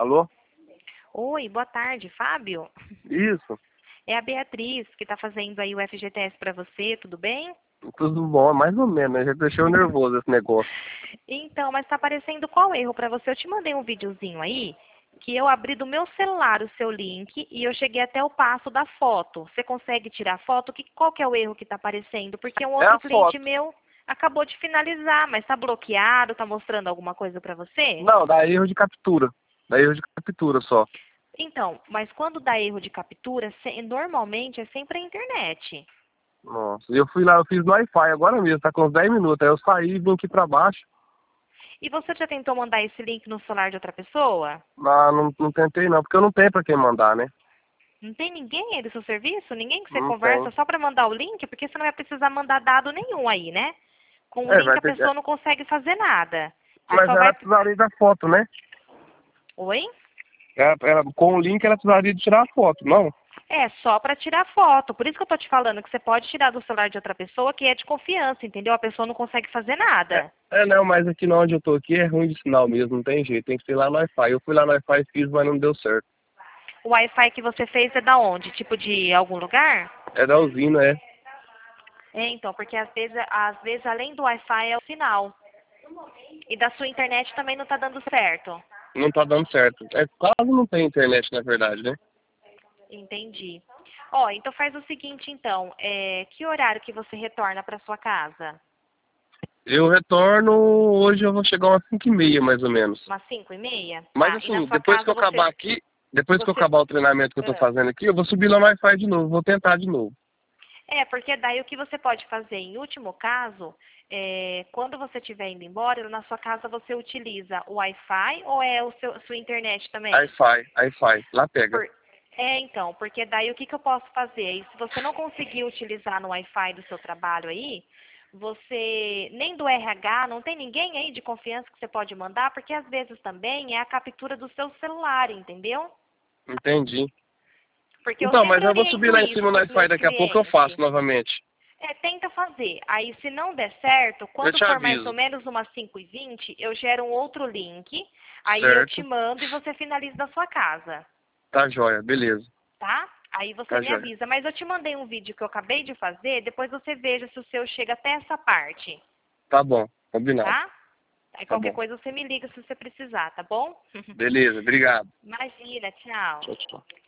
Alô? Oi, boa tarde, Fábio. Isso, É a Beatriz que está fazendo aí o FGTS para você, tudo bem? tudo bom, mais ou menos, né? Já deixou nervoso esse negócio. Então, mas está aparecendo qual erro para você? Eu te mandei um videozinho aí que eu abri do meu celular o seu link e eu cheguei até o passo da foto. Você consegue tirar foto? Qual que é o erro que está aparecendo? Porque um É outro a cliente foto. meu acabou de finalizar, mas está bloqueado, está mostrando alguma coisa para você? Não, dá erro de captura. Dá erro de captura só. Então, mas quando dá erro de captura, normalmente é sempre a internet. Nossa, eu fui lá, eu fiz no Wi-Fi agora mesmo, tá com uns 10 minutos. Aí eu saí e vim aqui pra baixo. E você já tentou mandar esse link no celular de outra pessoa? Mas não tentei não, porque eu não tenho pra quem mandar, né? Não tem ninguém aí do seu serviço? Ninguém que você Não conversa tem. só para mandar o link? Porque você não vai precisar mandar dado nenhum aí, né? Com o É, link vai a ter. pessoa não consegue fazer nada. Você Mas só ela vai... precisaria da foto, né? Oi? Com o link ela precisaria de tirar a foto, não? É, só para tirar foto. Por isso que eu tô te falando que você pode tirar do celular de outra pessoa que é de confiança, entendeu? A pessoa não consegue fazer nada. Não, mas aqui onde eu tô aqui é ruim de sinal mesmo, não tem jeito, tem que ser lá no Wi-Fi. Eu fui lá no Wi-Fi e fiz, mas não deu certo. O Wi-Fi que você fez é da onde? Tipo de algum lugar? É da usina, é. É, então, porque às vezes além do Wi-Fi é o sinal. E da sua internet também não tá dando certo. Não tá dando certo. É, quase não tem internet, na verdade, né? Entendi. Ó, então faz o seguinte, então. Que horário que você retorna para sua casa? Eu retorno, hoje eu vou chegar umas 5h30, mais ou menos. Umas 5h30? Mas Tá. E na assim, sua casa depois que eu você... acabar o treinamento que eu tô ah. fazendo aqui, eu vou subir lá no Wi-Fi de novo, vou tentar de novo. Porque daí o que você pode fazer, em último caso, quando você estiver indo embora, na sua casa você utiliza o Wi-Fi ou é sua internet também? Wi-Fi, lá pega. Por- então, porque daí o que eu posso fazer? E se você não conseguir utilizar no Wi-Fi do seu trabalho aí, você, nem do RH, não tem ninguém aí de confiança que você pode mandar, porque às vezes também é a captura do seu celular, entendeu? Entendi. Porque eu Então, mas sempre eu vou subir oriento lá em isso cima no para os Wi-Fi, meus daqui a pouco eu faço clientes. novamente. Tenta fazer. Aí, se não der certo, Eu quando te for mais ou aviso, menos umas 5h20, eu gero um outro link, aí eu te certo? mando e você finaliza na sua casa. Tá joia, beleza. Tá? Aí você Tá me joia. avisa. Mas eu te mandei um vídeo que eu acabei de fazer, depois você veja se o seu chega até essa parte, Tá bom, combinado. tá? Aí Tá qualquer bom. coisa você me liga se você precisar, tá bom? Beleza, obrigado. Imagina, tchau. Tchau, tchau.